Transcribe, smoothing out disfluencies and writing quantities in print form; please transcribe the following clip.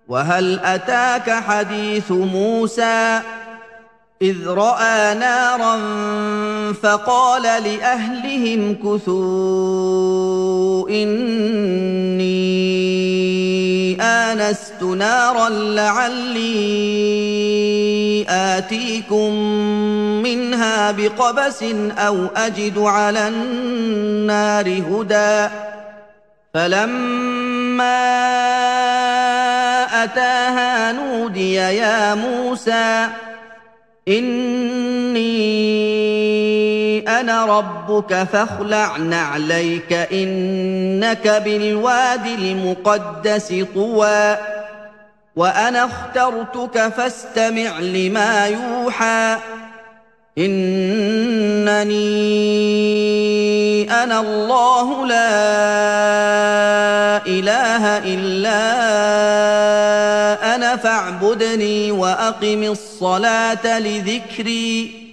وهل أتاك حديث موسى إذ رأى نارا فقال لأهلهم كثوا إني آنست نارا لعلي آتيكم منها بقبس أو أجد على النار هدى فلما أتاها نودي يا موسى إني أنا ربك فاخلع نعليك إنك بالوادي المقدس طوى وأنا اخترتك فاستمع لما يوحى إنني أنا الله لا إله إلا أنا فاعبدني وأقم الصلاة لذكري